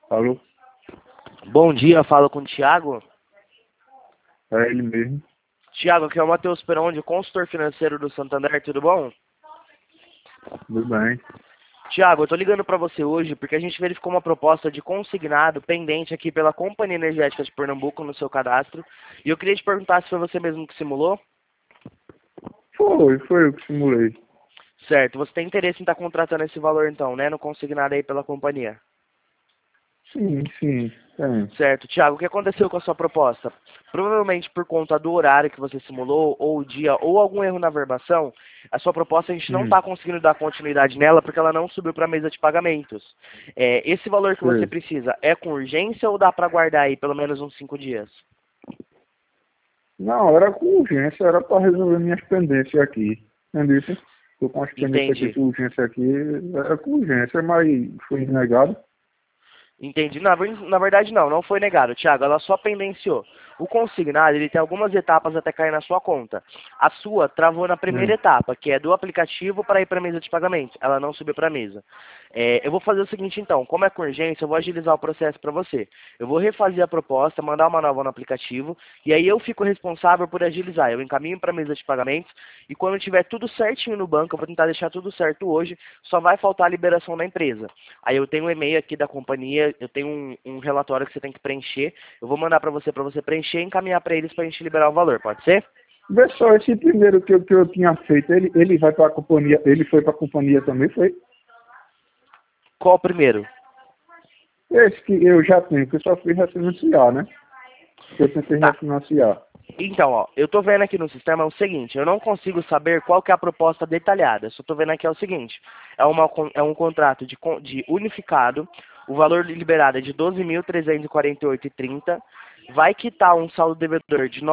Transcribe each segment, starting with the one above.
Alô? Bom dia, falo com o Thiago. É ele mesmo. Thiago, aqui é o Matheus Peronde, consultor financeiro do Santander, tudo bom? Tudo bem. Thiago, eu tô ligando para você hoje porque a gente verificou uma proposta de consignado pendente aqui pela Companhia Energética de Pernambuco no seu cadastro. E eu queria te perguntar se foi você mesmo que simulou. Foi eu que simulei. Certo, você tem interesse em estar contratando esse valor então, né, no consignado aí pela companhia. Sim, tem. Certo. Thiago, o que aconteceu com a sua proposta? Provavelmente por conta do horário que você simulou, ou o dia, ou algum erro na verbação, a sua proposta a gente não Hum, está conseguindo dar continuidade nela porque ela não subiu para a mesa de pagamentos. Esse valor que você sei. precisa é com urgência ou dá para guardar aí pelo menos uns 5 dias? Não, era com urgência, era para resolver minhas pendências aqui. Entendeu? Estou com as pendências aqui Entendi. com urgência aqui, era com urgência, mas foi negado. Entendi. Na verdade, não foi negado, Thiago. Ela só pendenciou. O consignado, ele tem algumas etapas até cair na sua conta. A sua travou na primeira Hum, etapa, que é do aplicativo para ir para a mesa de pagamento. Ela não subiu para a mesa. Eu vou fazer o seguinte, então. Como é com urgência, eu vou agilizar o processo para você. Eu vou refazer a proposta, mandar uma nova no aplicativo, e aí eu fico responsável por agilizar. Eu encaminho para a mesa de pagamentos, e quando tiver tudo certinho no banco, eu vou tentar deixar tudo certo hoje, só vai faltar a liberação da empresa. Aí eu tenho um e-mail aqui da companhia, eu tenho um relatório que você tem que preencher. Eu vou mandar para você preencher e encaminhar para eles para a gente liberar o valor, pode ser? Vê só, esse primeiro que eu tinha feito, ele vai para a companhia, ele foi para a companhia também, foi? Qual o primeiro? Esse que eu já tenho, que eu só fui refinanciar, né? Eu tentei Tá. refinanciar. Então, ó, eu tô vendo aqui no sistema é o seguinte, eu não consigo saber qual que é a proposta detalhada. Só tô vendo aqui é o seguinte, é um contrato de unificado, o valor liberado é de 12.348,30, vai quitar um saldo devedor de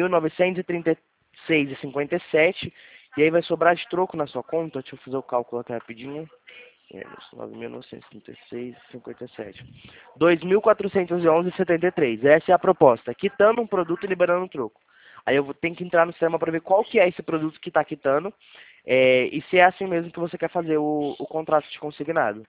9.936,57, e aí vai sobrar de troco na sua conta, deixa eu fazer o cálculo aqui rapidinho. Menos 9.936,57. 2.411,73. Essa é a proposta. Quitando um produto e liberando um troco. Aí eu tenho que entrar no sistema para ver qual que é esse produto que está quitando. E se é assim mesmo que você quer fazer o contrato de consignado.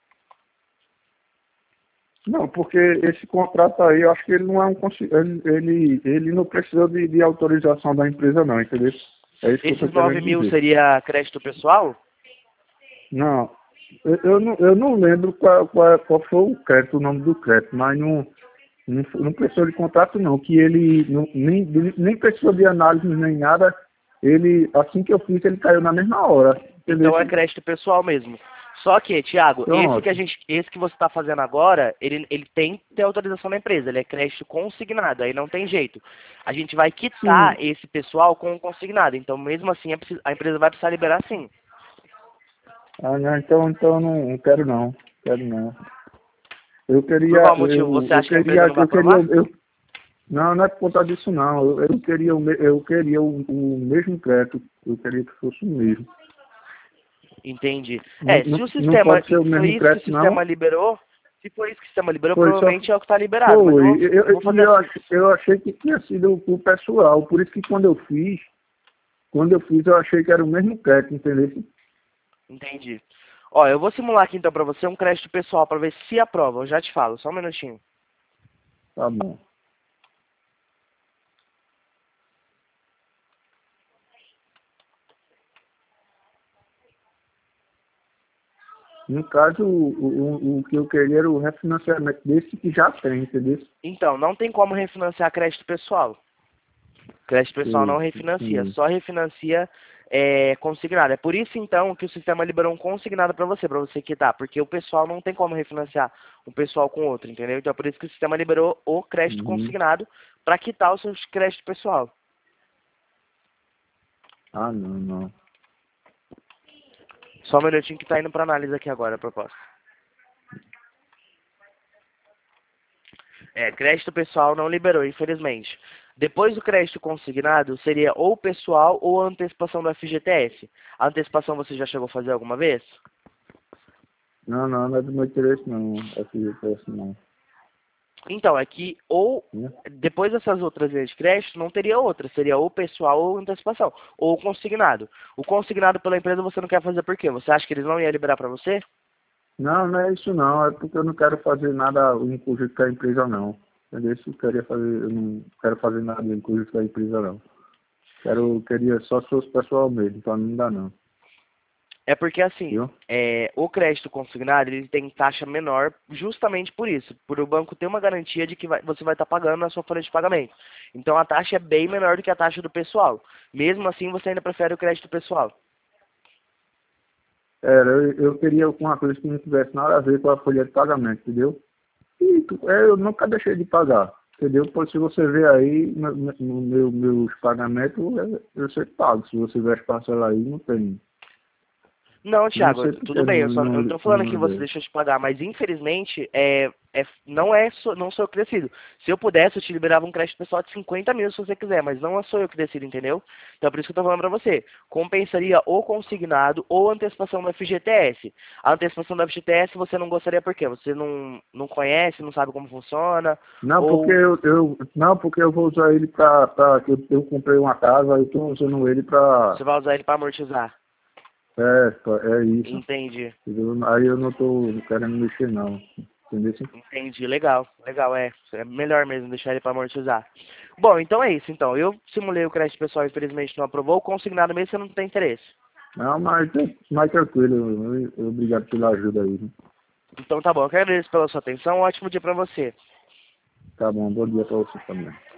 Não, porque esse contrato aí, eu acho que ele não é ele não precisa de autorização da empresa não, entendeu? É isso que eu estou Esses querendo 9.000 dizer. seria crédito pessoal? Não, eu não lembro qual foi o crédito, o nome do crédito, mas não precisou de contrato não, que ele nem precisou de análise nem nada, ele, assim que eu fiz, ele caiu na mesma hora, entendeu? Então é crédito pessoal mesmo. Só que, Thiago, Pronto. esse que você está fazendo agora, ele tem que ter autorização da empresa, ele é crédito consignado, aí não tem jeito. A gente vai quitar Sim. esse pessoal com o consignado, então mesmo assim a empresa vai precisar liberar sim. Ah, não, então não quero não, quero não. Por qual motivo você acha que a empresa não vai aprovar? Não é por conta disso não. Eu queria o mesmo crédito. Eu queria que fosse o mesmo. Entendi. Não, Se não, o não sistema pode ser o foi mesmo isso que o crédito sistema não. liberou, se foi isso que o sistema liberou, Foi só provavelmente é o que está liberado, mas foi. eu vou E fazer assim. eu achei que tinha sido o pessoal. Por isso que quando eu fiz, eu achei que era o mesmo crédito, entendeu? Entendi. Ó, eu vou simular aqui então para você um crédito pessoal para ver se aprova. Eu já te falo, só um minutinho. Tá bom. No caso, o que eu queria era o refinanciamento desse que já tem, entendeu? Então, não tem como refinanciar crédito pessoal. Crédito pessoal não refinancia, Sim. só refinancia consignado. É por isso então que o sistema liberou um consignado para você quitar, porque o pessoal não tem como refinanciar um pessoal com outro, entendeu? Então é por isso que o sistema liberou o crédito Uhum. consignado para quitar o seu crédito pessoal. Ah, não. Só um minutinho que está indo para análise aqui agora a proposta. Crédito pessoal não liberou, infelizmente. Depois do crédito consignado, seria ou pessoal ou a antecipação do FGTS. A antecipação você já chegou a fazer alguma vez? Não é do meu interesse não, FGTS não. Então, é que ou Né? depois dessas outras vezes de crédito, não teria outra. Seria ou pessoal ou antecipação. Ou consignado. O consignado pela empresa você não quer fazer por quê? Você acha que eles não iam liberar para você? Não, não é isso não, é porque eu não quero fazer nada em prejudicar a empresa não. Entendeu? Isso eu queria fazer, eu não quero fazer nada em prejudicar a empresa não. Queria só se fosse pessoal mesmo, então não dá não. É porque assim, Viu? o crédito consignado ele tem taxa menor justamente por isso, por o banco ter uma garantia de que você vai estar pagando na sua folha de pagamento. Então a taxa é bem menor do que a taxa do pessoal. Mesmo assim, você ainda prefere o crédito pessoal. Eu queria alguma coisa que não tivesse nada a ver com a folha de pagamento, entendeu? Eu nunca deixei de pagar, entendeu? Pois se você ver aí, meus pagamentos, eu sempre pago. Se você ver as parcelas aí, não tem. Não, Não Thiago, sei porque tudo bem, eu não tô falando que não você vejo. deixou de pagar, mas infelizmente não sou eu que decido. Se eu pudesse, eu te liberava um crédito pessoal de 50 mil se você quiser, mas não sou eu que decido, entendeu? Então por isso que eu tô falando pra você. Compensaria ou consignado ou antecipação do FGTS. A antecipação do FGTS você não gostaria por quê? Você não conhece, não sabe como funciona, Não, porque ou não, porque eu vou usar ele eu comprei uma casa, eu estou usando ele você vai usar ele para amortizar. é isso. Entendi. Entendeu? Aí eu não estou querendo mexer não. Entendeu? Entendi, legal, legal, é melhor mesmo deixar ele para amortizar. Bom, então é isso, então, eu simulei o crédito pessoal, infelizmente não aprovou, o consignado mesmo você não tem interesse. Não, mas mais tranquilo, obrigado pela ajuda aí. Né? Então tá bom, eu agradeço pela sua atenção, um ótimo dia para você. Tá bom, bom dia para você também.